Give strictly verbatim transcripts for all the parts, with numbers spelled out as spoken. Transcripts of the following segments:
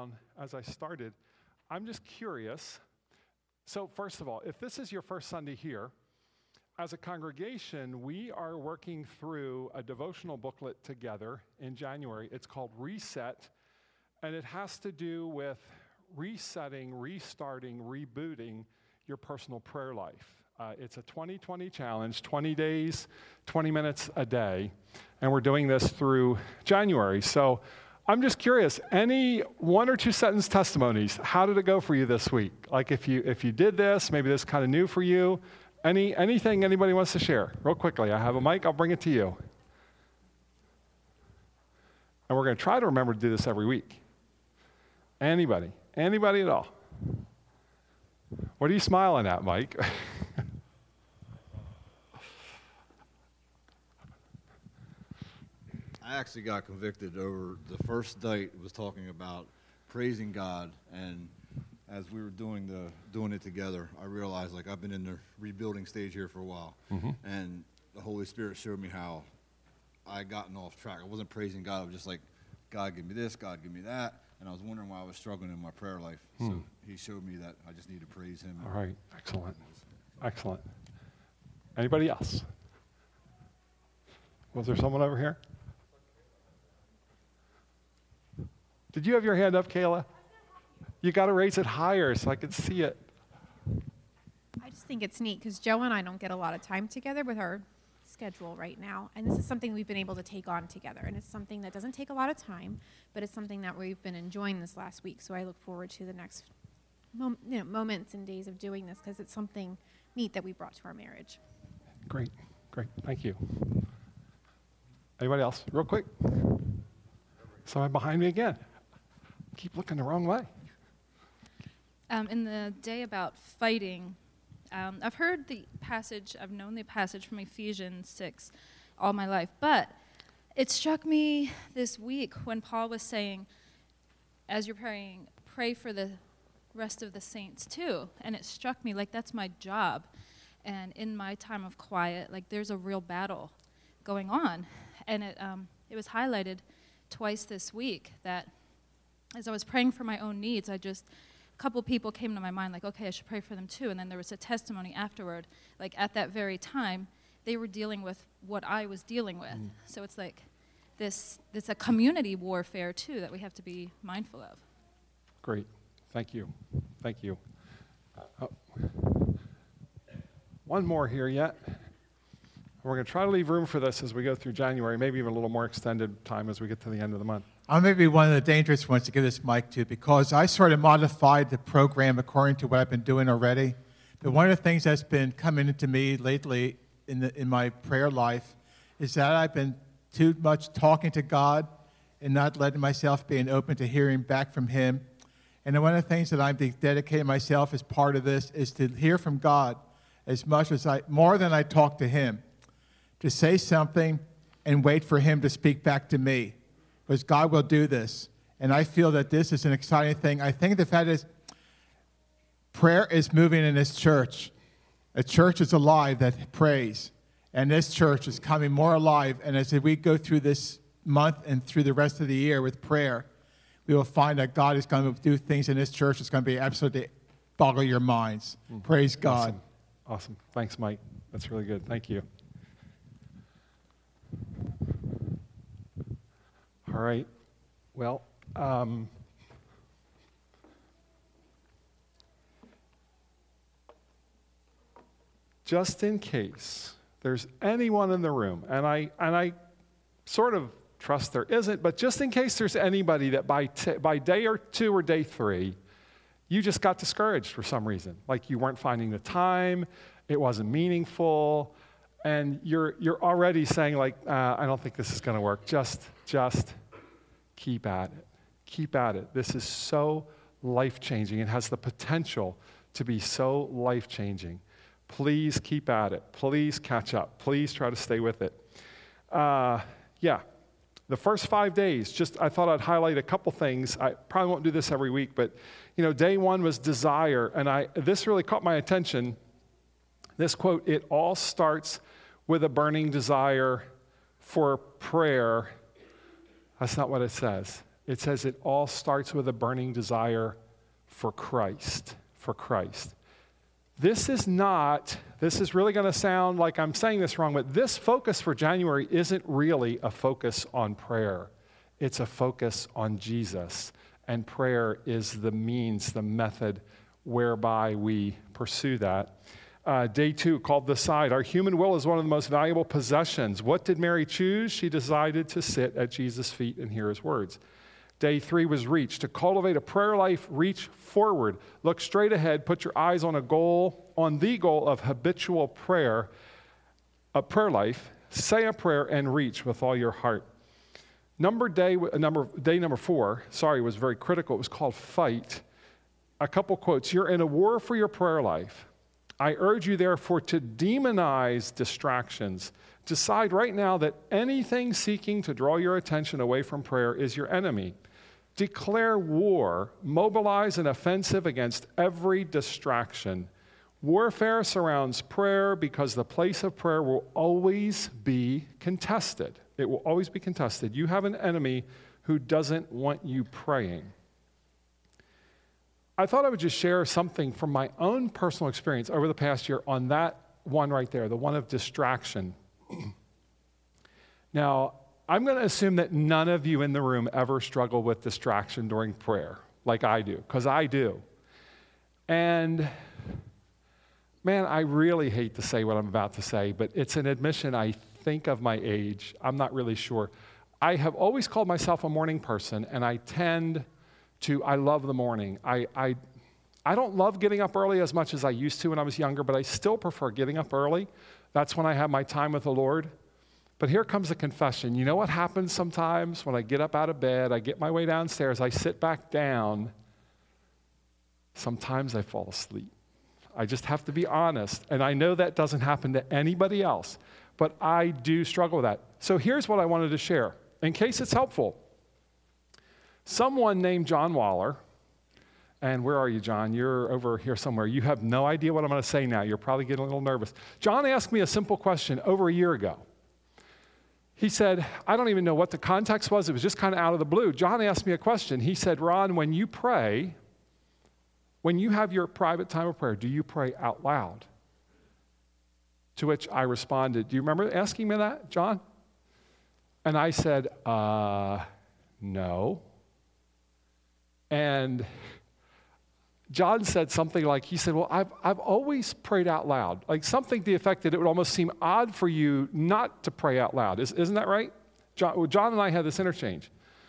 down as I started. I'm just curious. So first of all, if this is your first Sunday here, as a congregation, we are working through a devotional booklet together in January. It's called Reset, and it has to do with resetting, restarting, rebooting your personal prayer life. Uh, it's a twenty twenty challenge, twenty days, twenty minutes a day, and we're doing this through January. So I'm just curious, any one or two sentence testimonies, how did it go for you this week? Like if you if you did this, maybe this is kind of new for you. Any anything anybody wants to share? Real quickly, I have a mic, I'll bring it to you. And we're going to try to remember to do this every week. Anybody? Anybody at all? What are you smiling at, Mike? I actually got convicted over the first date was talking about praising God, and as we were doing the doing it together, I realized like I've been in the rebuilding stage here for a while, mm-hmm. and the Holy Spirit showed me how I had gotten off track. I wasn't praising God. I was just like, God, give me this, God, give me that, and I was wondering why I was struggling in my prayer life. Hmm. So He showed me that I just need to praise Him. All right, excellent, excellent. Anybody else? Was there someone over here? Did you have your hand up, Kayla? You got to raise it higher so I can see it. I just think it's neat because Joe and I don't get a lot of time together with our schedule right now, and this is something we've been able to take on together, and it's something that doesn't take a lot of time, but it's something that we've been enjoying this last week, so I look forward to the next mom- you know, moments and days of doing this because it's something neat that we brought to our marriage. Great, great, thank you. Anybody else? Real quick. Someone behind me again. Keep looking the wrong way. Um, in the day about fighting, um, I've heard the passage, I've known the passage from Ephesians six all my life, but it struck me this week when Paul was saying, as you're praying, pray for the rest of the saints too. And it struck me like that's my job. And in my time of quiet, like there's a real battle going on. And it um, it was highlighted twice this week that as I was praying for my own needs, I just, a couple people came to my mind, like, okay, I should pray for them too. And then there was a testimony afterward, like at that very time, they were dealing with what I was dealing with. Mm. So it's like this, it's a community warfare too that we have to be mindful of. Great, thank you, thank you. Uh, one more here yet. We're going to try to leave room for this as we go through January, maybe even a little more extended time as we get to the end of the month. I may be one of the dangerous ones to give this mic to because I sort of modified the program according to what I've been doing already. But one of the things that's been coming into me lately in the, in my prayer life is that I've been too much talking to God and not letting myself being open to hearing back from Him. And one of the things that I'm dedicating myself as part of this is to hear from God as much as I, more than I talk to Him, to say something and wait for Him to speak back to me. Because God will do this. And I feel that this is an exciting thing. I think the fact is, prayer is moving in this church. A church is alive that prays. And this church is coming more alive. And as we go through this month and through the rest of the year with prayer, we will find that God is going to do things in this church that's going to be absolutely boggle your minds. Mm-hmm. Praise God. Awesome. Awesome. Thanks, Mike. That's really good. Thank you. All right, well, um, just in case there's anyone in the room, and I and I sort of trust there isn't, but just in case there's anybody that by t- by day or two or day three, you just got discouraged for some reason, like you weren't finding the time, it wasn't meaningful, and you're you're already saying like, uh, I don't think this is going to work. Just just. Keep at it. Keep at it. This is so life-changing. It has the potential to be so life-changing. Please keep at it. Please catch up. Please try to stay with it. Uh, yeah, the first five days, just I thought I'd highlight a couple things. I probably won't do this every week, but you know, day one was desire, and I this really caught my attention. This quote, it all starts with a burning desire for prayer. That's not what it says. It says it all starts with a burning desire for Christ, for Christ. This is not, this is really going to sound like I'm saying this wrong, but this focus for January isn't really a focus on prayer. It's a focus on Jesus. And prayer is the means, the method whereby we pursue that. Uh, day two, called The Side. Our human will is one of the most valuable possessions. What did Mary choose? She decided to sit at Jesus' feet and hear his words. Day three was Reach. To cultivate a prayer life, reach forward. Look straight ahead. Put your eyes on a goal, on the goal of habitual prayer, a prayer life. Say a prayer and reach with all your heart. Number day, number, day number four, sorry, was very critical. It was called Fight. A couple quotes. You're in a war for your prayer life. I urge you, therefore, to demonize distractions. Decide right now that anything seeking to draw your attention away from prayer is your enemy. Declare war. Mobilize an offensive against every distraction. Warfare surrounds prayer because the place of prayer will always be contested. It will always be contested. You have an enemy who doesn't want you praying. I thought I would just share something from my own personal experience over the past year on that one right there, the one of distraction. Now, I'm going to assume that none of you in the room ever struggle with distraction during prayer, like I do, because I do. And man, I really hate to say what I'm about to say, but it's an admission, I think, of my age. I'm not really sure. I have always called myself a morning person, and I tend to, I love the morning. I, I, I don't love getting up early as much as I used to when I was younger, but I still prefer getting up early. That's when I have my time with the Lord. But here comes a confession. You know what happens sometimes when I get up out of bed, I get my way downstairs, I sit back down, sometimes I fall asleep. I just have to be honest. And I know that doesn't happen to anybody else, but I do struggle with that. So here's what I wanted to share, in case it's helpful. Someone named John Waller, and where are you, John? You're over here somewhere. You have no idea what I'm going to say now. You're probably getting a little nervous. John asked me a simple question over a year ago. He said, I don't even know what the context was. It was just kind of out of the blue. John asked me a question. He said, Ron, when you pray, when you have your private time of prayer, do you pray out loud? To which I responded, do you remember asking me that, John? And I said, uh, no. And John said something like, he said, well, I've, I've always prayed out loud. Like something to the effect that it would almost seem odd for you not to pray out loud. Is, isn't that right? John, well, John and I had this interchange.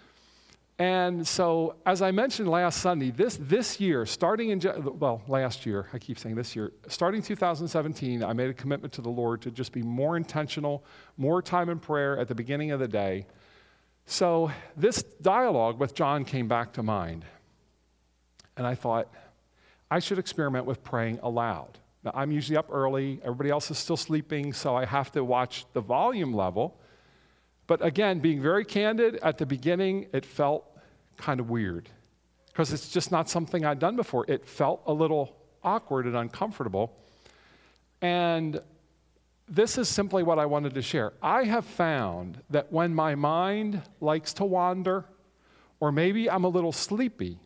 And so, as I mentioned last Sunday, this, this year, starting in, well, last year, I keep saying this year, starting two thousand seventeen, I made a commitment to the Lord to just be more intentional, more time in prayer at the beginning of the day. So this dialogue with John came back to mind. And I thought, I should experiment with praying aloud. Now, I'm usually up early. Everybody else is still sleeping, so I have to watch the volume level. But again, being very candid, at the beginning, it felt kind of weird because it's just not something I'd done before. It felt a little awkward and uncomfortable. And this is simply what I wanted to share. I have found that when my mind likes to wander, or maybe I'm a little sleepy,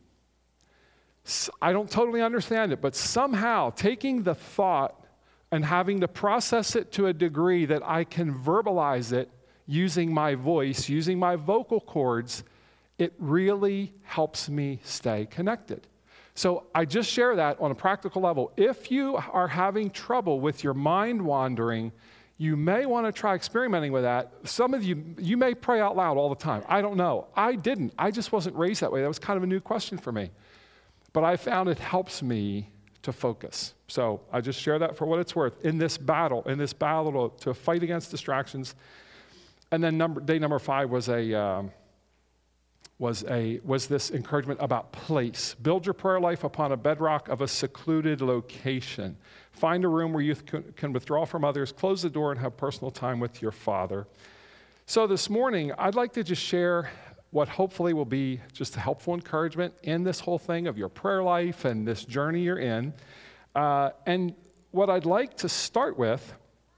I don't totally understand it, but somehow taking the thought and having to process it to a degree that I can verbalize it using my voice, using my vocal cords, it really helps me stay connected. So I just share that on a practical level. If you are having trouble with your mind wandering, you may want to try experimenting with that. Some of you, you may pray out loud all the time. I don't know. I didn't. I just wasn't raised that way. That was kind of a new question for me. But I found it helps me to focus. So I just share that for what it's worth in this battle, in this battle to, to fight against distractions. And then number, day number five was a um, was a was this encouragement about place. Build your prayer life upon a bedrock of a secluded location. Find a room where you can, can withdraw from others, close the door, and have personal time with your Father. So this morning, I'd like to just share what hopefully will be just a helpful encouragement in this whole thing of your prayer life and this journey you're in. Uh, and what I'd like to start with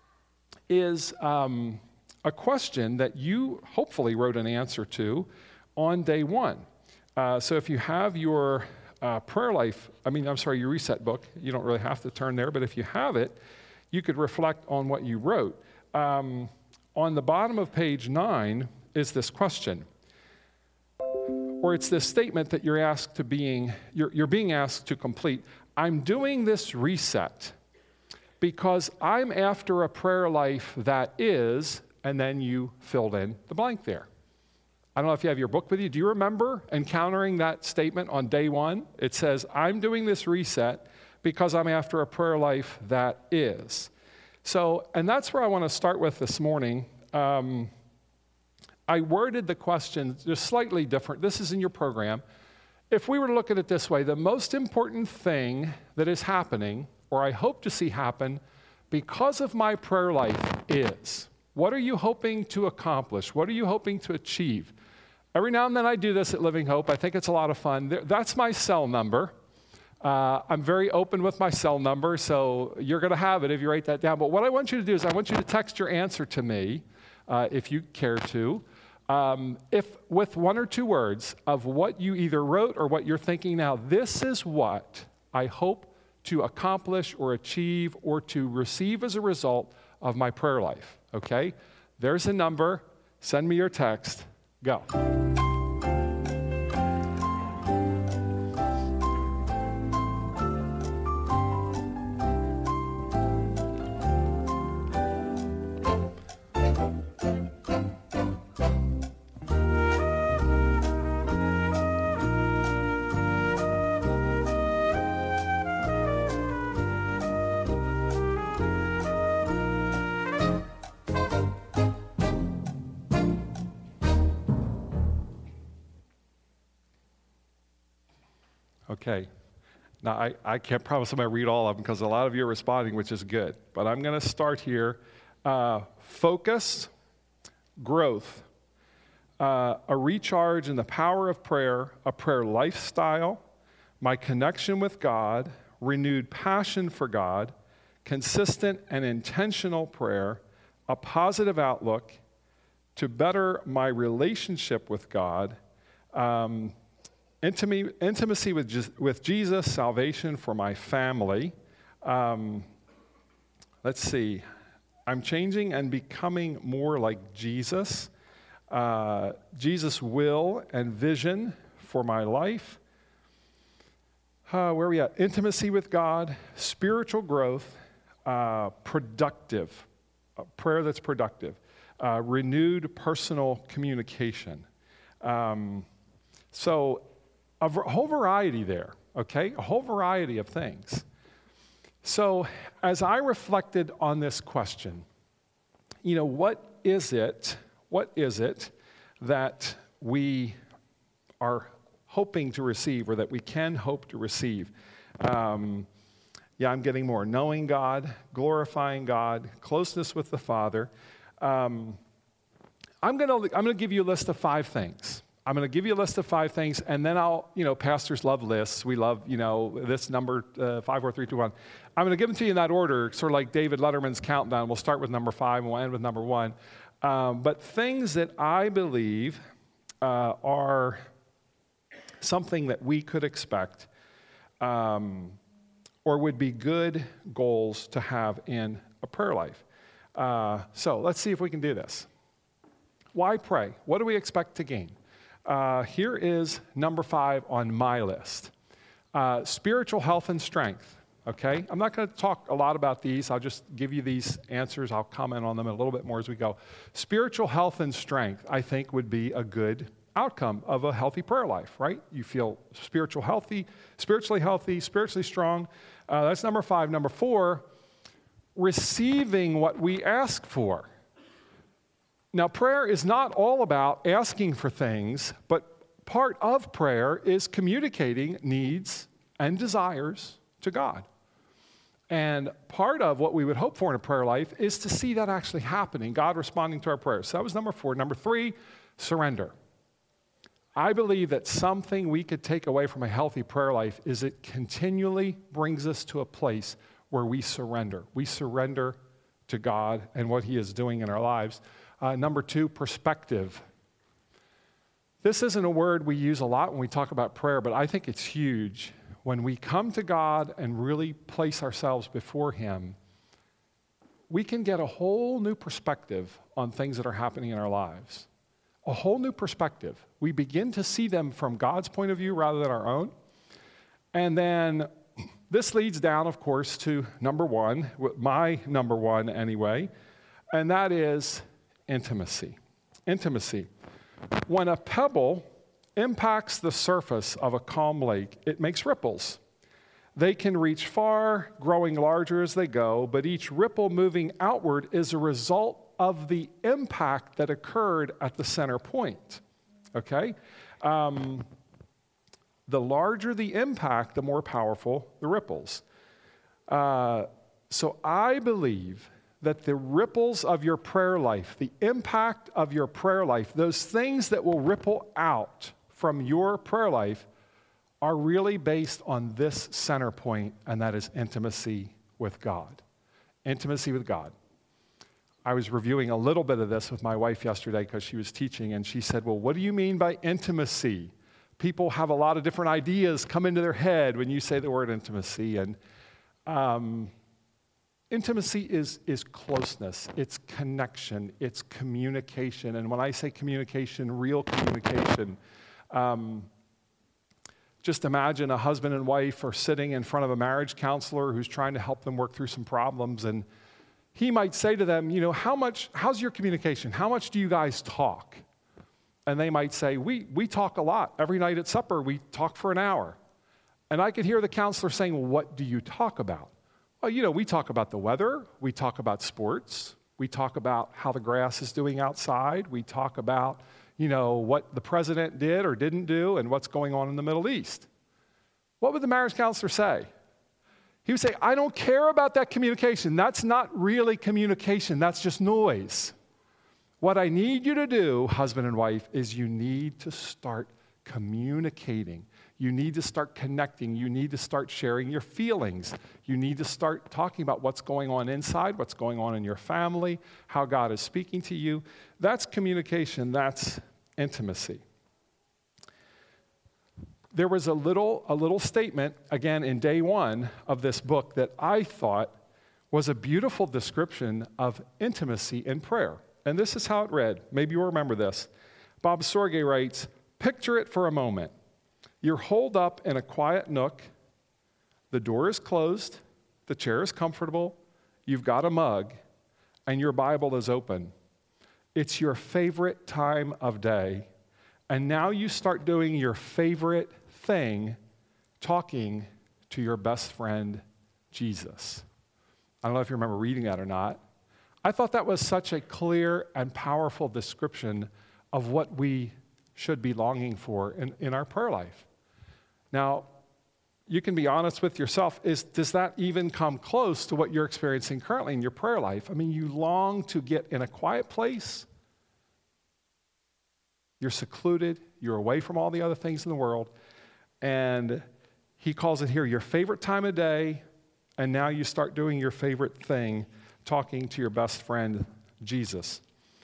is um, a question that you hopefully wrote an answer to on day one. Uh, so if you have your uh, prayer life, I mean, I'm sorry, your reset book, you don't really have to turn there, but if you have it, you could reflect on what you wrote. Um, on the bottom of page nine is this question, or it's this statement that you're asked to being, you're, you're being asked to complete. I'm doing this reset because I'm after a prayer life that is, and then you filled in the blank there. I don't know if you have your book with you. Do you remember encountering that statement on day one? It says, I'm doing this reset because I'm after a prayer life that is. So, and that's where I want to start with this morning. Um, I worded the question just slightly different. This is in your program. If we were to look at it this way, the most important thing that is happening, or I hope to see happen, because of my prayer life is, what are you hoping to accomplish? What are you hoping to achieve? Every now and then I do this at Living Hope. I think it's a lot of fun. That's my cell number. Uh, I'm very open with my cell number, so you're going to have it if you write that down. But what I want you to do is I want you to text your answer to me, uh, if you care to, um, if with one or two words of what you either wrote or what you're thinking now. This is what I hope to accomplish or achieve or to receive as a result of my prayer life. Okay? There's a number. Send me your text. Go. Okay. Now, I, I can't promise I'm going to read all of them because a lot of you are responding, which is good. But I'm going to start here. Uh, focus, growth, uh, a recharge in the power of prayer, a prayer lifestyle, my connection with God, renewed passion for God, consistent and intentional prayer, a positive outlook, to better my relationship with God, um, Intimacy, intimacy with, Je- with Jesus, salvation for my family. Um, let's see. I'm changing and becoming more like Jesus. Uh, Jesus' will and vision for my life. Uh, where are we at? Intimacy with God, spiritual growth, uh, productive, a prayer that's productive, uh, renewed personal communication. Um, so, A whole variety there, okay? A whole variety of things. So as I reflected on this question, you know, what is it, what is it that we are hoping to receive or that we can hope to receive? Um, yeah, I'm getting more. Knowing God, glorifying God, closeness with the Father. Um, I'm going to I'm going to give you a list of five things. I'm going to give you a list of five things, and then I'll, you know, pastors love lists. We love, you know, this number, uh, five, four, three, two, one. I'm going to give them to you in that order, sort of like David Letterman's countdown. We'll start with number five, and we'll end with number one. Um, but things that I believe uh, are something that we could expect um, or would be good goals to have in a prayer life. Uh, so let's see if we can do this. Why pray? What do we expect to gain? Uh, here is number five on my list. Uh, spiritual health and strength, okay? I'm not going to talk a lot about these. I'll just give you these answers. I'll comment on them a little bit more as we go. Spiritual health and strength, I think, would be a good outcome of a healthy prayer life, right? You feel spiritual healthy, spiritually healthy, spiritually strong. Uh, that's number five. Number four, receiving what we ask for. Now, prayer is not all about asking for things, but part of prayer is communicating needs and desires to God. And part of what we would hope for in a prayer life is to see that actually happening, God responding to our prayers. So that was number four. Number three, surrender. I believe that something we could take away from a healthy prayer life is it continually brings us to a place where we surrender. We surrender to God and what He is doing in our lives. Uh, number two, perspective. This isn't a word we use a lot when we talk about prayer, but I think it's huge. When we come to God and really place ourselves before Him, we can get a whole new perspective on things that are happening in our lives. A whole new perspective. We begin to see them from God's point of view rather than our own. And then this leads down, of course, to number one, my number one anyway, and that is intimacy. Intimacy. When a pebble impacts the surface of a calm lake, it makes ripples. They can reach far, growing larger as they go, but each ripple moving outward is a result of the impact that occurred at the center point. Okay? Um, the larger the impact, the more powerful the ripples. Uh, so I believe that the ripples of your prayer life, the impact of your prayer life, those things that will ripple out from your prayer life are really based on this center point, and that is intimacy with God. Intimacy with God. I was reviewing a little bit of this with my wife yesterday because she was teaching, and she said, well, what do you mean by intimacy? People have a lot of different ideas come into their head when you say the word intimacy, and um, intimacy is, is closeness, it's connection, it's communication. And when I say communication, real communication, um, just imagine a husband and wife are sitting in front of a marriage counselor who's trying to help them work through some problems. And he might say to them, you know, how much, how's your communication? How much do you guys talk? And they might say, we, we talk a lot. Every night at supper, we talk for an hour. And I could hear the counselor saying, well, what do you talk about? Well, you know, we talk about the weather, we talk about sports, we talk about how the grass is doing outside, we talk about, you know, what the president did or didn't do and what's going on in the Middle East. What would the marriage counselor say? He would say, I don't care about that communication. That's not really communication, that's just noise. What I need you to do, husband and wife, is you need to start communicating. You need to start connecting. You need to start sharing your feelings. You need to start talking about what's going on inside, what's going on in your family, how God is speaking to you. That's communication. That's intimacy. There was a little, a little statement, again, in day one of this book that I thought was a beautiful description of intimacy in prayer. And this is how it read. Maybe you'll remember this. Bob Sorge writes, picture it for a moment. You're holed up in a quiet nook. The door is closed. The chair is comfortable. You've got a mug, and your Bible is open. It's your favorite time of day. And now you start doing your favorite thing, talking to your best friend, Jesus. I don't know if you remember reading that or not. I thought that was such a clear and powerful description of what we should be longing for in, in our prayer life. Now, you can be honest with yourself. Is, does that even come close to what you're experiencing currently in your prayer life? I mean, you long to get in a quiet place. You're secluded. You're away from all the other things in the world. And he calls it here your favorite time of day, and now you start doing your favorite thing, talking to your best friend, Jesus.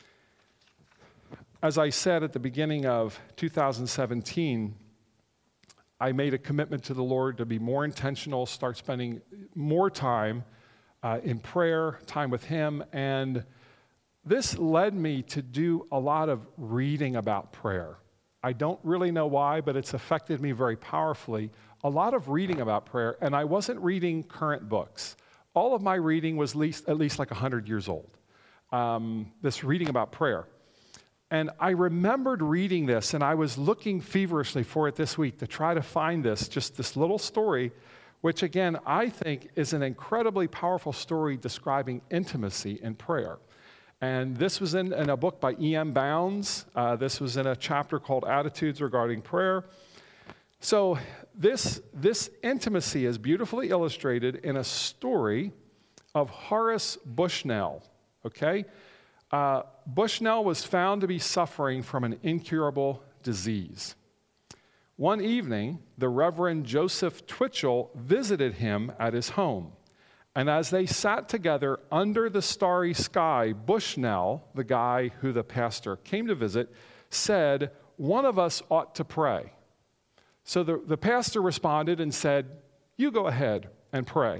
As I said at the beginning of two thousand seventeen, I made a commitment to the Lord to be more intentional, start spending more time uh, in prayer, time with Him, and this led me to do a lot of reading about prayer. I don't really know why, but it's affected me very powerfully. A lot of reading about prayer, and I wasn't reading current books. All of my reading was least, at least like one hundred years old, um, this reading about prayer. And I remembered reading this, and I was looking feverishly for it this week to try to find this, just this little story, which again, I think is an incredibly powerful story describing intimacy in prayer. And this was in, in a book by E M Bounds. Uh, this was in a chapter called Attitudes Regarding Prayer. So this, this intimacy is beautifully illustrated in a story of Horace Bushnell, okay? Uh, Bushnell was found to be suffering from an incurable disease. One evening, the Reverend Joseph Twitchell visited him at his home. And as they sat together under the starry sky, Bushnell, the guy who the pastor came to visit, said, one of us ought to pray. So the, the pastor responded and said, you go ahead and pray.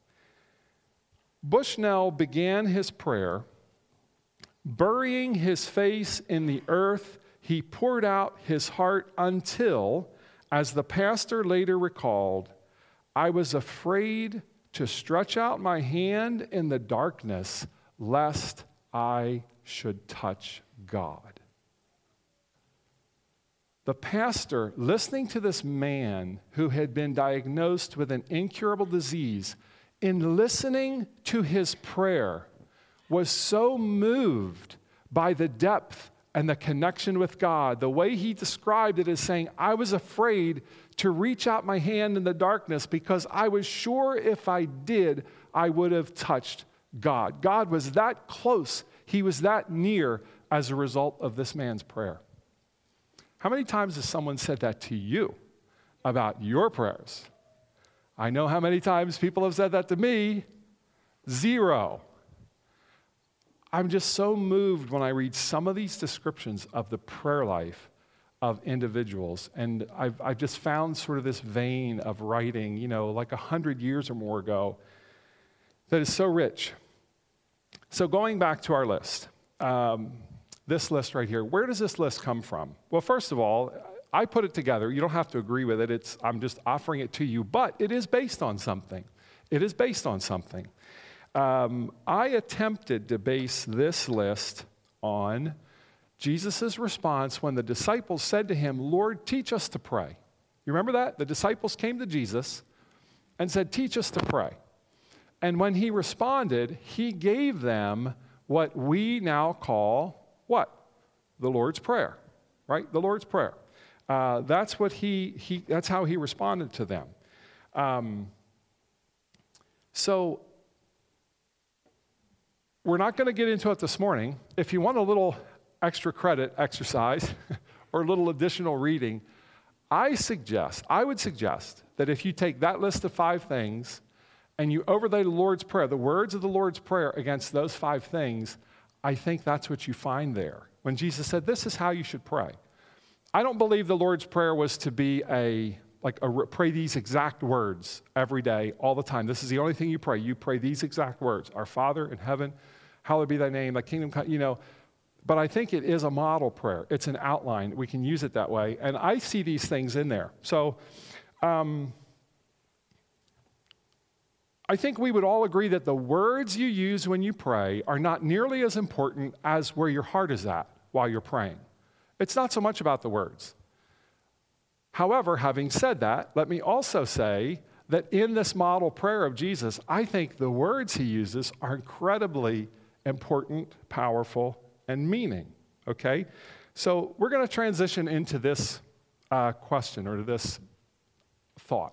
Bushnell began his prayer. Burying his face in the earth, he poured out his heart until, as the pastor later recalled, I was afraid to stretch out my hand in the darkness lest I should touch God. The pastor, listening to this man who had been diagnosed with an incurable disease, in listening to his prayer, was so moved by the depth and the connection with God. The way he described it as saying, I was afraid to reach out my hand in the darkness because I was sure if I did, I would have touched God. God was that close. He was that near as a result of this man's prayer. How many times has someone said that to you about your prayers? I know how many times people have said that to me. Zero. I'm just so moved when I read some of these descriptions of the prayer life of individuals. And I've, I've just found sort of this vein of writing, you know, like a hundred years or more ago that is so rich. So going back to our list, um, this list right here, where does this list come from? Well, first of all, I put it together. You don't have to agree with it. It's, I'm just offering it to you, but it is based on something. It is based on something. Um, I attempted to base this list on Jesus' response when the disciples said to him, Lord, teach us to pray. You remember that? The disciples came to Jesus and said, teach us to pray. And when he responded, he gave them what we now call what? The Lord's Prayer, right? The Lord's Prayer. Uh, that's what he, he, that's how he responded to them. Um, so we're not going to get into it this morning. If you want a little extra credit exercise or a little additional reading, I suggest, I would suggest that if you take that list of five things and you overlay the Lord's Prayer, the words of the Lord's Prayer against those five things, I think that's what you find there. When Jesus said, this is how you should pray. I don't believe the Lord's Prayer was to be a, like, a, pray these exact words every day, all the time. This is the only thing you pray. You pray these exact words. Our Father in heaven, hallowed be thy name, thy kingdom come, you know. But I think it is a model prayer. It's an outline. We can use it that way. And I see these things in there. So um, I think we would all agree that the words you use when you pray are not nearly as important as where your heart is at while you're praying. It's not so much about the words. However, having said that, let me also say that in this model prayer of Jesus, I think the words he uses are incredibly important, powerful, and meaning, okay? So we're going to transition into this uh, question or to this thought.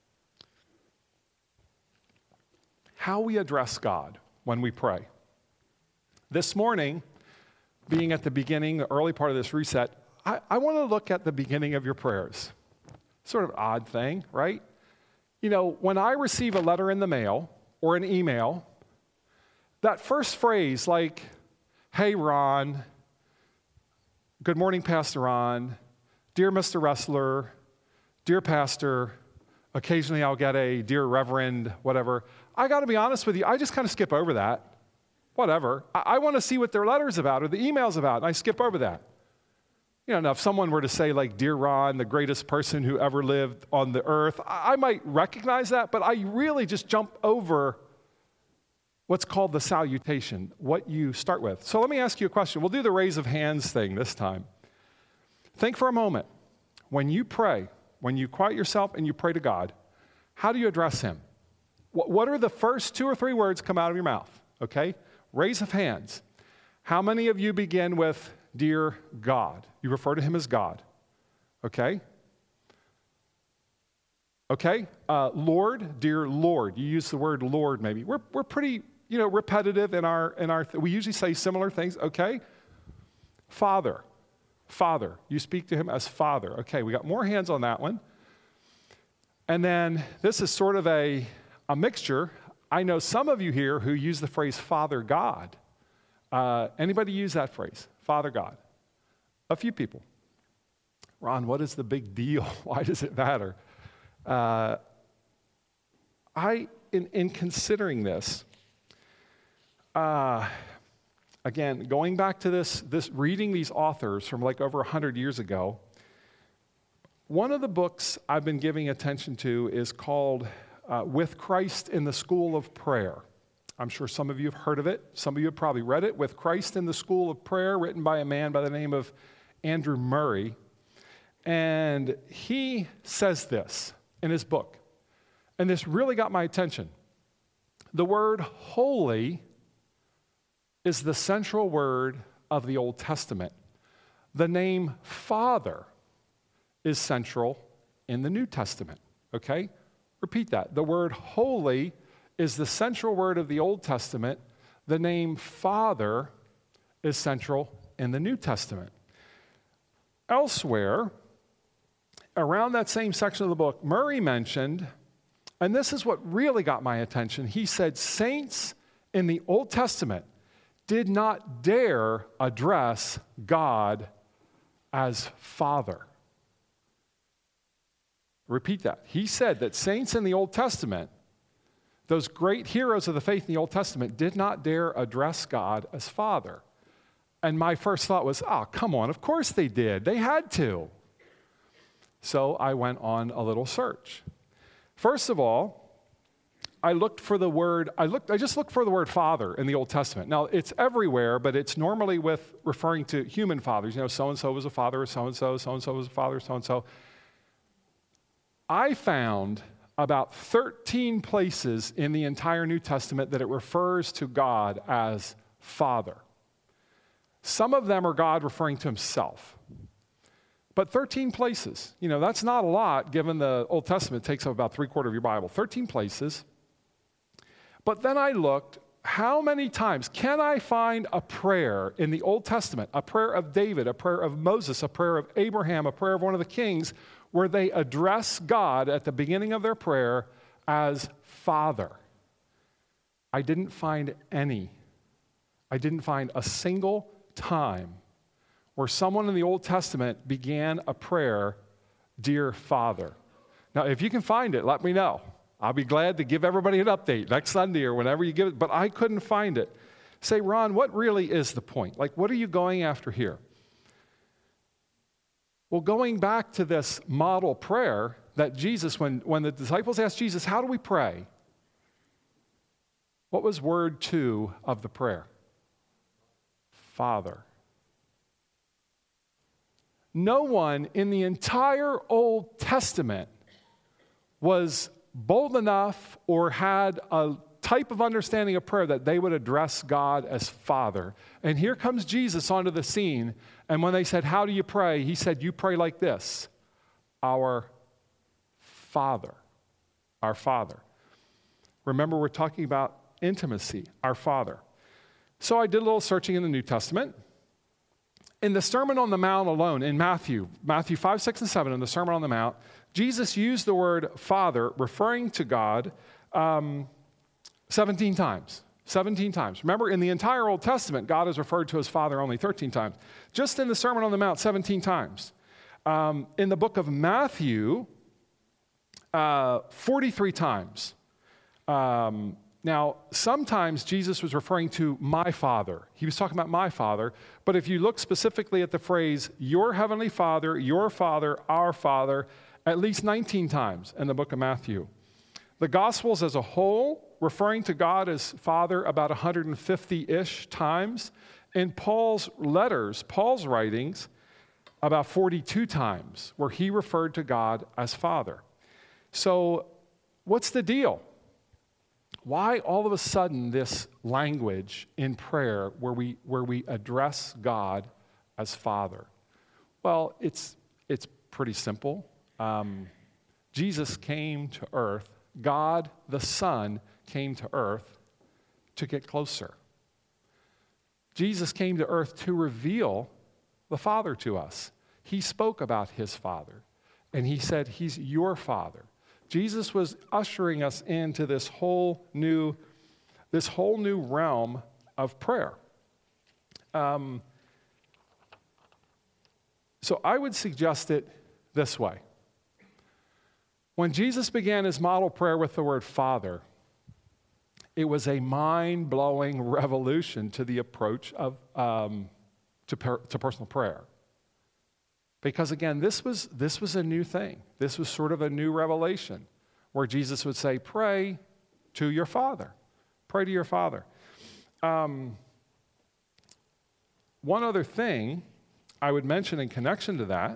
How we address God when we pray. This morning, being at the beginning, the early part of this reset, I, I want to look at the beginning of your prayers. Sort of odd thing, right? You know, when I receive a letter in the mail or an email, that first phrase like, hey, Ron, good morning, Pastor Ron, dear Mister Wrestler, dear Pastor, occasionally I'll get a dear Reverend, whatever. I got to be honest with you, I just kind of skip over that. Whatever. I, I want to see what their letter's about or the email's about, and I skip over that. You know, now if someone were to say, like, dear Ron, the greatest person who ever lived on the earth, I, I might recognize that, but I really just jump over what's called the salutation, what you start with. So let me ask you a question. We'll do the raise of hands thing this time. Think for a moment. When you pray, when you quiet yourself and you pray to God, how do you address him? What, what are the first two or three words come out of your mouth? Okay? Raise of hands. How many of you begin with, dear God? You refer to him as God. Okay? Okay? Uh, Lord, dear Lord. You use the word Lord maybe. We're, we're pretty, you know, repetitive in our, in our, th- we usually say similar things. Okay? Father. Father. You speak to him as Father. Okay, we got more hands on that one. And then this is sort of a, a mixture. I know some of you here who use the phrase Father God. Uh, anybody use that phrase? Father God. A few people. Ron, what is the big deal? Why does it matter? Uh, I, in, in considering this, uh, again, going back to this, this, reading these authors from like over one hundred years ago, one of the books I've been giving attention to is called uh, With Christ in the School of Prayer. I'm sure some of you have heard of it. Some of you have probably read it. With Christ in the School of Prayer, written by a man by the name of Andrew Murray. And he says this in his book, and this really got my attention. The word holy is the central word of the Old Testament. The name Father is central in the New Testament, okay? Repeat that. The word holy is the central word of the Old Testament. The name Father is central in the New Testament. Elsewhere, around that same section of the book, Murray mentioned, and this is what really got my attention, he said, saints in the Old Testament did not dare address God as Father. Repeat that. He said that saints in the Old Testament, those great heroes of the faith in the Old Testament, did not dare address God as Father. And my first thought was, oh, come on, of course they did. They had to. So I went on a little search. First of all, I looked for the word, I looked, I just looked for the word father in the Old Testament. Now, it's everywhere, but it's normally with referring to human fathers. You know, so-and-so was a father of so-and-so, so-and-so was a father of so-and-so. I found about thirteen places in the entire New Testament that it refers to God as Father. Some of them are God referring to himself. But thirteen places, you know, that's not a lot given the Old Testament takes up about three quarters of your Bible. thirteen places. But then I looked, how many times can I find a prayer in the Old Testament, a prayer of David, a prayer of Moses, a prayer of Abraham, a prayer of one of the kings, where they address God at the beginning of their prayer as Father? I didn't find any. I didn't find a single time where someone in the Old Testament began a prayer, Dear Father. Now, if you can find it, let me know. I'll be glad to give everybody an update next Sunday or whenever you give it, but I couldn't find it. Say, Ron, what really is the point? Like, what are you going after here? Well, going back to this model prayer that Jesus, when, when the disciples asked Jesus, how do we pray? What was word two of the prayer? Father. No one in the entire Old Testament was bold enough or had a type of understanding of prayer that they would address God as Father. And here comes Jesus onto the scene, and when they said, how do you pray? He said, you pray like this, our Father, our Father. Remember, we're talking about intimacy, our Father. So I did a little searching in the New Testament. In the Sermon on the Mount alone, in Matthew, Matthew five, six, and seven, in the Sermon on the Mount, Jesus used the word Father, referring to God, um, seventeen times. seventeen times. Remember, in the entire Old Testament, God is referred to as Father only thirteen times. Just in the Sermon on the Mount, seventeen times. Um, in the book of Matthew, uh, forty-three times. Um, Now, sometimes Jesus was referring to my Father. He was talking about my Father. But if you look specifically at the phrase, your heavenly Father, your Father, our Father, at least nineteen times in the book of Matthew. The Gospels as a whole, referring to God as Father about one hundred fifty-ish times. In Paul's letters, Paul's writings, about forty-two times, where he referred to God as Father. So, what's the deal? Why all of a sudden this language in prayer where we, where we address God as Father? Well, it's, it's pretty simple. Um, Jesus came to earth. God the Son came to earth to get closer. Jesus came to earth to reveal the Father to us. He spoke about his Father, and he said, he's your Father. Jesus was ushering us into this whole new, this whole new realm of prayer. Um, So I would suggest it this way. When Jesus began his model prayer with the word Father, it was a mind-blowing revolution to the approach of um, to, per, to personal prayer. Because again, this was, this was a new thing. This was sort of a new revelation where Jesus would say, pray to your Father. Pray to your Father. Um, one other thing I would mention in connection to that,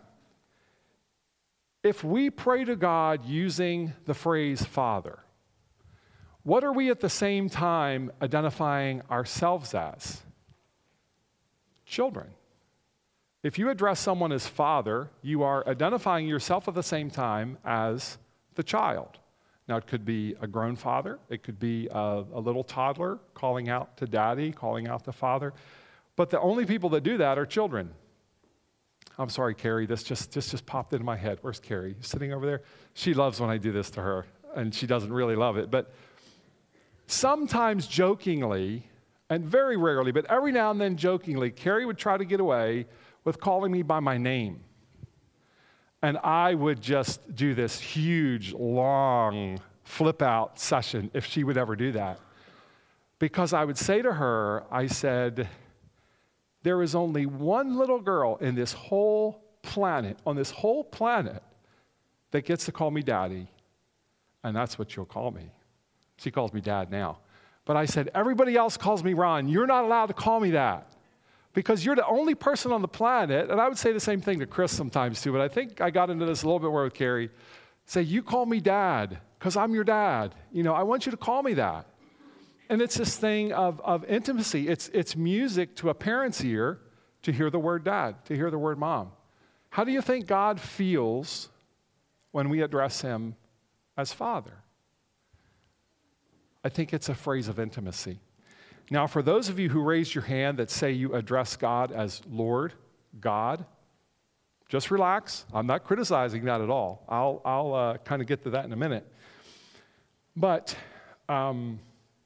if we pray to God using the phrase Father, what are we at the same time identifying ourselves as? Children. If you address someone as Father, you are identifying yourself at the same time as the child. Now, it could be a grown father. It could be a, a little toddler calling out to daddy, calling out to father. But the only people that do that are children. I'm sorry, Carrie, this just, just, just popped into my head. Where's Carrie? Sitting over there? She loves when I do this to her, and she doesn't really love it. But sometimes jokingly, and very rarely, but every now and then jokingly, Carrie would try to get away with calling me by my name. And I would just do this huge, long flip-out session if she would ever do that. Because I would say to her, I said, there is only one little girl in this whole planet, on this whole planet, that gets to call me daddy, and that's what she'll call me. She calls me dad now. But I said, everybody else calls me Ron. You're not allowed to call me that because you're the only person on the planet, and I would say the same thing to Chris sometimes too, but I think I got into this a little bit more with Carrie. Say, you call me dad because I'm your dad. You know, I want you to call me that. And it's this thing of, of intimacy. It's, it's music to a parent's ear to hear the word dad, to hear the word mom. How do you think God feels when we address him as Father? I think it's a phrase of intimacy. Now, for those of you who raised your hand that say you address God as Lord, God, just relax. I'm not criticizing that at all. I'll, I'll uh, kind of get to that in a minute. But, um,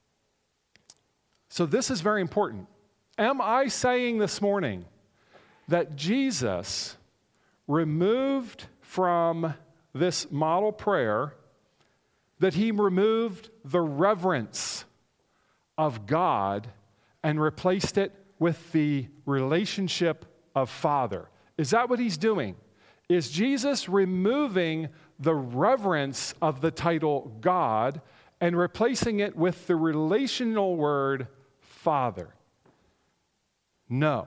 so this is very important. Am I saying this morning that Jesus removed from this model prayer, that he removed the reverence of God and replaced it with the relationship of Father? Is that what he's doing? Is Jesus removing the reverence of the title God and replacing it with the relational word Father? No.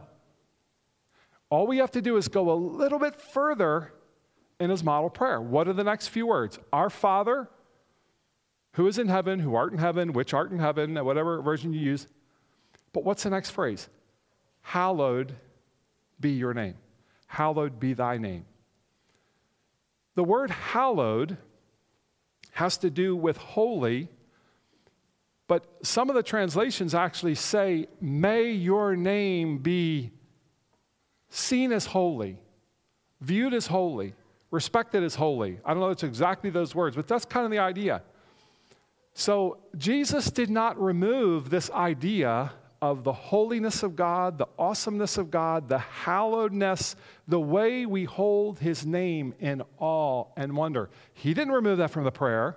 All we have to do is go a little bit further in his model prayer. What are the next few words? Our Father, who is in heaven, who art in heaven, which art in heaven, whatever version you use. But what's the next phrase? Hallowed be your name. Hallowed be thy name. The word hallowed has to do with holy, but some of the translations actually say, may your name be seen as holy, viewed as holy, respected as holy. I don't know if it's exactly those words, but that's kind of the idea. So Jesus did not remove this idea of the holiness of God, the awesomeness of God, the hallowedness, the way we hold his name in awe and wonder. He didn't remove that from the prayer,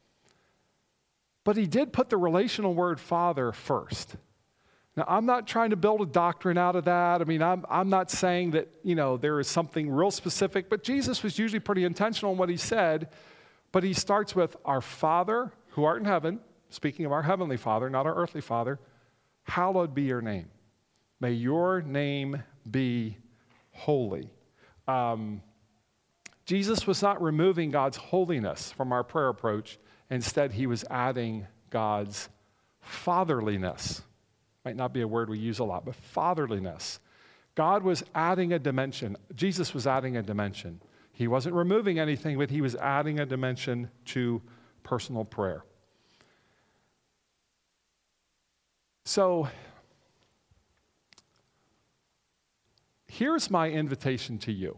but he did put the relational word Father first. Now, I'm not trying to build a doctrine out of that. I mean, I'm, I'm not saying that, you know, there is something real specific, but Jesus was usually pretty intentional in what he said. But he starts with our Father who art in heaven, speaking of our heavenly Father, not our earthly Father, hallowed be your name. May your name be holy. Um, Jesus was not removing God's holiness from our prayer approach. Instead, he was adding God's fatherliness. Might not be a word we use a lot, but fatherliness. God was adding a dimension. Jesus was adding a dimension. He wasn't removing anything, but he was adding a dimension to personal prayer. So, here's my invitation to you.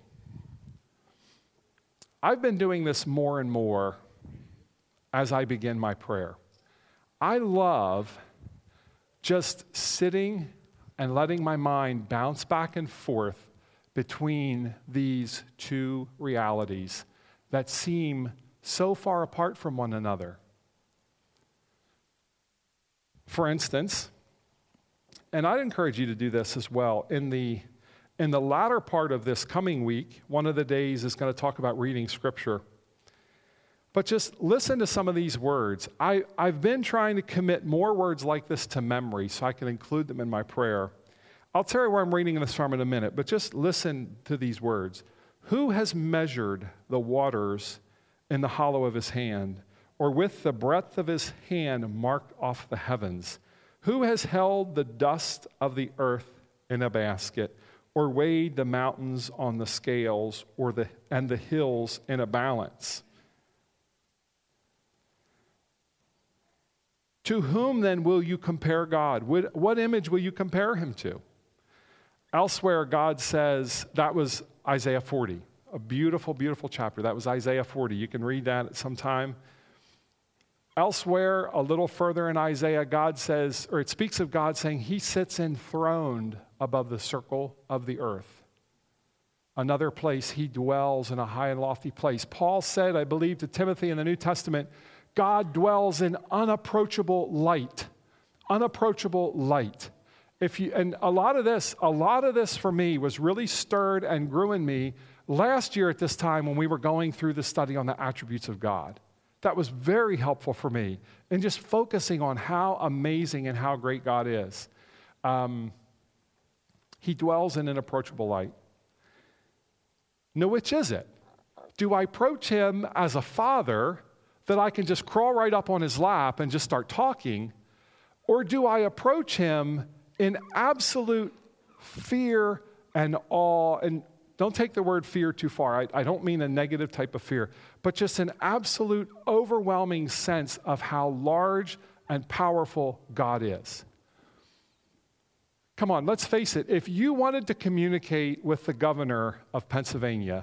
I've been doing this more and more as I begin my prayer. I love just sitting and letting my mind bounce back and forth between these two realities that seem so far apart from one another. For instance, and I'd encourage you to do this as well, in the, in the latter part of this coming week, one of the days is going to talk about reading Scripture. But just listen to some of these words. I, I've been trying to commit more words like this to memory so I can include them in my prayer. I'll tell you where I'm reading this from in a minute, but just listen to these words. Who has measured the waters in the hollow of his hand, or with the breadth of his hand marked off the heavens? Who has held the dust of the earth in a basket, or weighed the mountains on the scales, or the, and the hills in a balance? To whom then will you compare God? What, what image will you compare him to? Elsewhere, God says, that was Isaiah forty, a beautiful, beautiful chapter. That was Isaiah forty. You can read that at some time. Elsewhere, a little further in Isaiah, God says, or it speaks of God saying he sits enthroned above the circle of the earth. Another place, he dwells in a high and lofty place. Paul said, I believe, to Timothy in the New Testament, God dwells in unapproachable light. Unapproachable light. If you, and a lot of this, a lot of this for me was really stirred and grew in me last year at this time when we were going through the study on the attributes of God. That was very helpful for me in just focusing on how amazing and how great God is. Um, he dwells in an approachable light. Now, which is it? Do I approach him as a father that I can just crawl right up on his lap and just start talking? Or do I approach him in absolute fear and awe? And don't take the word fear too far. I, I don't mean a negative type of fear, but just an absolute overwhelming sense of how large and powerful God is. Come on, let's face it. If you wanted to communicate with the governor of Pennsylvania,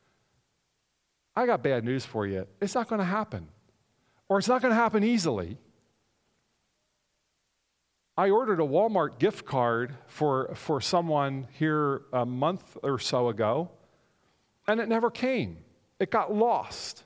I got bad news for you. It's not going to happen. Or it's not going to happen easily. I ordered a Walmart gift card for, for someone here a month or so ago, and it never came. It got lost.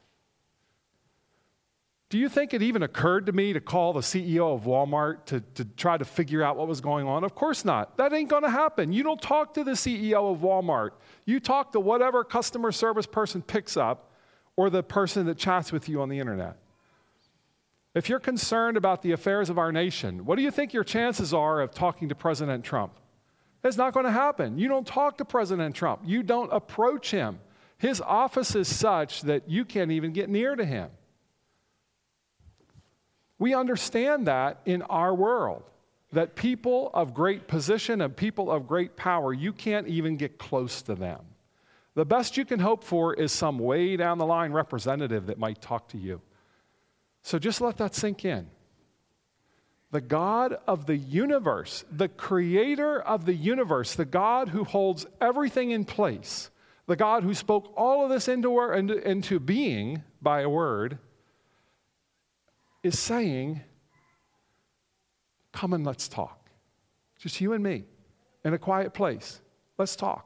Do you think it even occurred to me to call the C E O of Walmart to, to try to figure out what was going on? Of course not. That ain't going to happen. You don't talk to the C E O of Walmart. You talk to whatever customer service person picks up or the person that chats with you on the internet. If you're concerned about the affairs of our nation, what do you think your chances are of talking to President Trump? It's not going to happen. You don't talk to President Trump. You don't approach him. His office is such that you can't even get near to him. We understand that in our world, that people of great position and people of great power, you can't even get close to them. The best you can hope for is some way down the line representative that might talk to you. So just let that sink in. The God of the universe, the creator of the universe, the God who holds everything in place, the God who spoke all of this into, into, into being by a word, is saying, come and let's talk. Just you and me in a quiet place. Let's talk.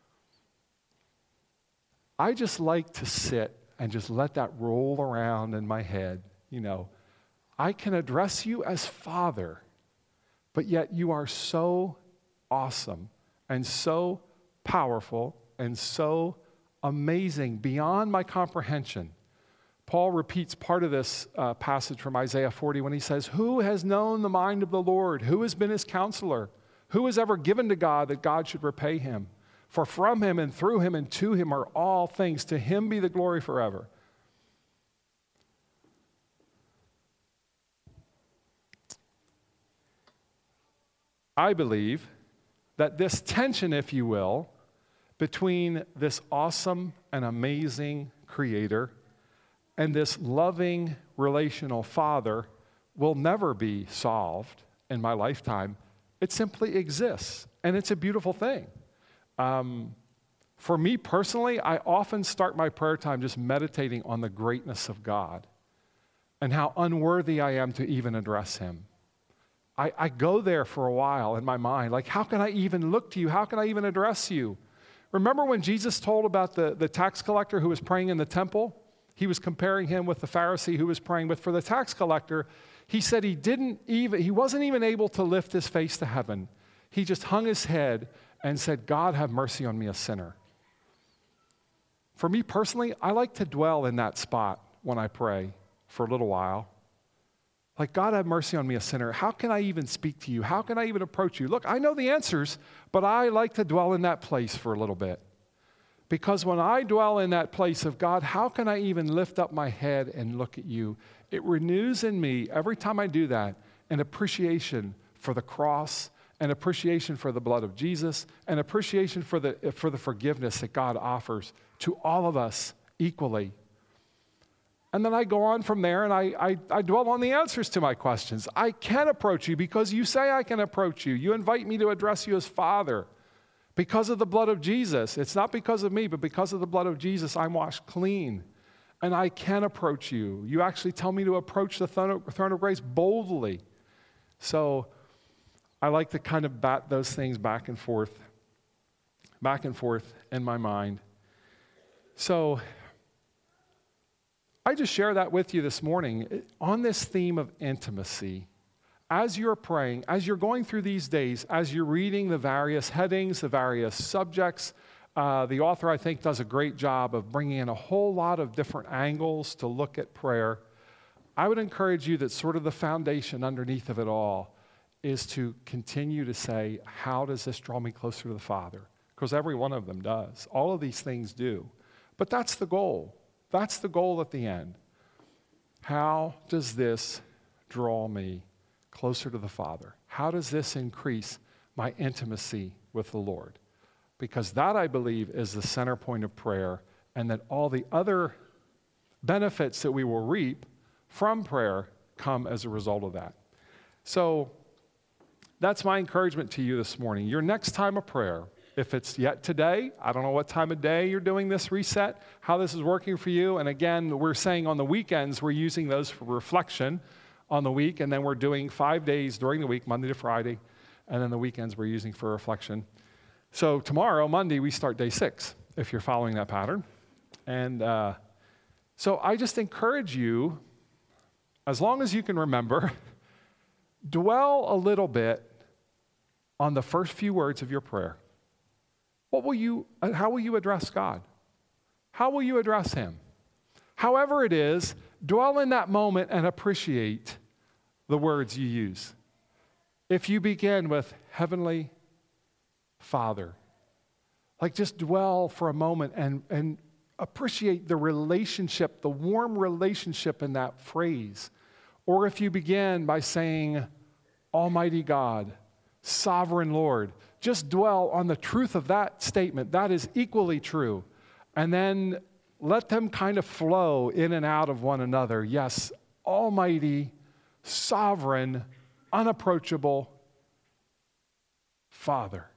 I just like to sit and just let that roll around in my head. You know, I can address you as Father, but yet you are so awesome and so powerful and so amazing beyond my comprehension. Paul repeats part of this uh, passage from Isaiah forty when he says, who has known the mind of the Lord? Who has been his counselor? Who has ever given to God that God should repay him? For from him and through him and to him are all things. To him be the glory forever. I believe that this tension, if you will, between this awesome and amazing creator and this loving relational father will never be solved in my lifetime. It simply exists, and it's a beautiful thing. Um, for me personally, I often start my prayer time just meditating on the greatness of God and how unworthy I am to even address him. I, I go there for a while in my mind, like, how can I even look to you? How can I even address you? Remember when Jesus told about the, the tax collector who was praying in the temple? He was comparing him with the Pharisee who was praying. But for the tax collector, he said he didn't even, he wasn't even able to lift his face to heaven. He just hung his head and said, God, have mercy on me, a sinner. For me personally, I like to dwell in that spot when I pray for a little while. Like, God, have mercy on me, a sinner. How can I even speak to you? How can I even approach you? Look, I know the answers, but I like to dwell in that place for a little bit. Because when I dwell in that place of God, how can I even lift up my head and look at you? It renews in me, every time I do that, an appreciation for the cross, an appreciation for the blood of Jesus, an appreciation for the, for the forgiveness that God offers to all of us equally. And then I go on from there and I, I, I dwell on the answers to my questions. I can approach you because you say I can approach you. You invite me to address you as Father. Because of the blood of Jesus. It's not because of me, but because of the blood of Jesus, I'm washed clean. And I can approach you. You actually tell me to approach the throne of, throne of grace boldly. So I like to kind of bat those things back and forth, back and forth in my mind. So I just share that with you this morning on this theme of intimacy. As you're praying, as you're going through these days, as you're reading the various headings, the various subjects, uh, the author, I think, does a great job of bringing in a whole lot of different angles to look at prayer. I would encourage you that sort of the foundation underneath of it all is to continue to say, how does this draw me closer to the Father? Because every one of them does. All of these things do. But that's the goal. That's the goal at the end. How does this draw me closer to the Father? How does this increase my intimacy with the Lord? Because that, I believe, is the center point of prayer, and that all the other benefits that we will reap from prayer come as a result of that. So that's my encouragement to you this morning. Your next time of prayer, if it's yet today, I don't know what time of day you're doing this reset, how this is working for you. And again, we're saying on the weekends, we're using those for reflection on the week, and then we're doing five days during the week, Monday to Friday, and then the weekends we're using for reflection. So tomorrow, Monday, we start day six, if you're following that pattern. And uh, so I just encourage you, as long as you can remember, dwell a little bit on the first few words of your prayer. What will you, how will you address God? How will you address Him? However it is, dwell in that moment and appreciate the words you use. If you begin with Heavenly Father, like just dwell for a moment and, and appreciate the relationship, the warm relationship in that phrase. Or if you begin by saying, Almighty God, Sovereign Lord, just dwell on the truth of that statement. That is equally true. And then let them kind of flow in and out of one another. Yes, Almighty, Sovereign, unapproachable Father.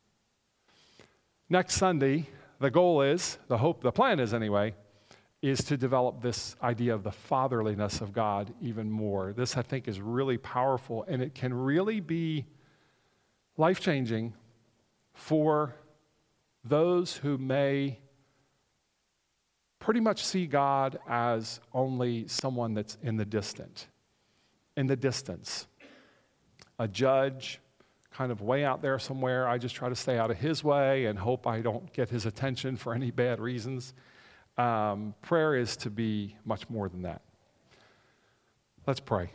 Next Sunday, the goal is, the hope, the plan is anyway, is to develop this idea of the fatherliness of God even more. This, I think, is really powerful, and it can really be life-changing for those who may pretty much see God as only someone that's in the distant, in the distance, a judge, kind of way out there somewhere. I just try to stay out of His way and hope I don't get His attention for any bad reasons. Um, prayer is to be much more than that. Let's pray.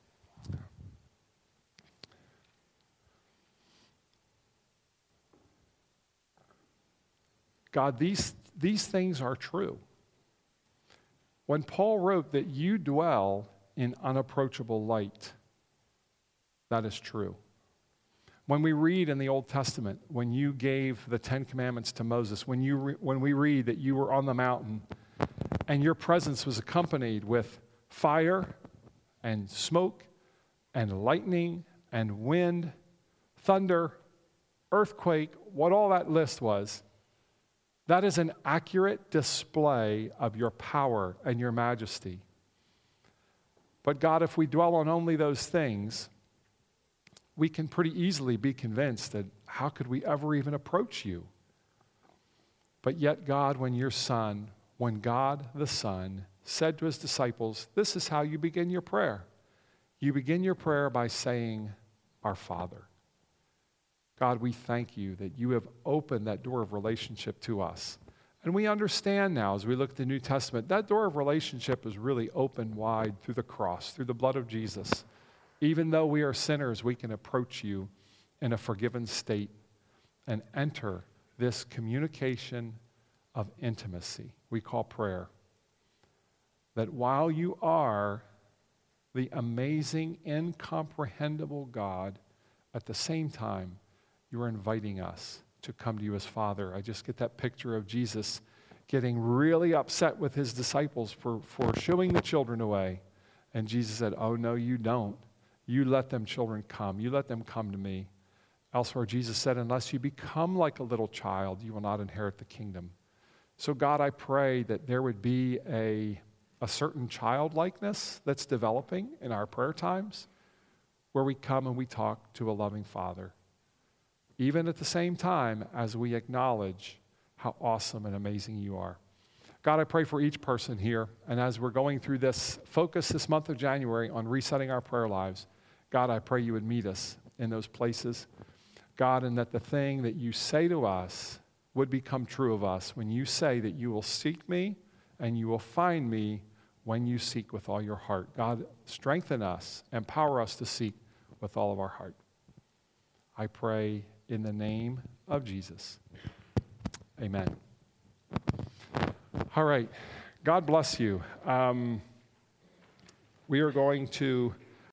God, these, these things are true. When Paul wrote that you dwell in unapproachable light, that is true. When we read in the Old Testament, when you gave the Ten Commandments to Moses, when, you re- when we read that you were on the mountain and your presence was accompanied with fire and smoke and lightning and wind, thunder, earthquake, what all that list was, that is an accurate display of your power and your majesty. But God, if we dwell on only those things, we can pretty easily be convinced that how could we ever even approach you? But yet, God, when your Son, when God the Son said to his disciples, this is how you begin your prayer. You begin your prayer by saying, Our Father. God, we thank you that you have opened that door of relationship to us. And we understand now, as we look at the New Testament, that door of relationship is really open wide through the cross, through the blood of Jesus. Even though we are sinners, we can approach you in a forgiven state and enter this communication of intimacy we call prayer. That while you are the amazing, incomprehensible God, at the same time, you are inviting us to come to you as Father. I just get that picture of Jesus getting really upset with his disciples for, for shooing the children away. And Jesus said, oh, no, you don't. You let them children come. You let them come to me. Elsewhere, Jesus said, unless you become like a little child, you will not inherit the kingdom. So God, I pray that there would be a, a certain childlikeness that's developing in our prayer times where we come and we talk to a loving Father, even at the same time as we acknowledge how awesome and amazing you are. God, I pray for each person here, and as we're going through this focus this month of January on resetting our prayer lives, God, I pray you would meet us in those places. God, and that the thing that you say to us would become true of us when you say that you will seek me and you will find me when you seek with all your heart. God, strengthen us, empower us to seek with all of our heart. I pray in the name of Jesus. Amen. All right. God bless you. Um, we are going to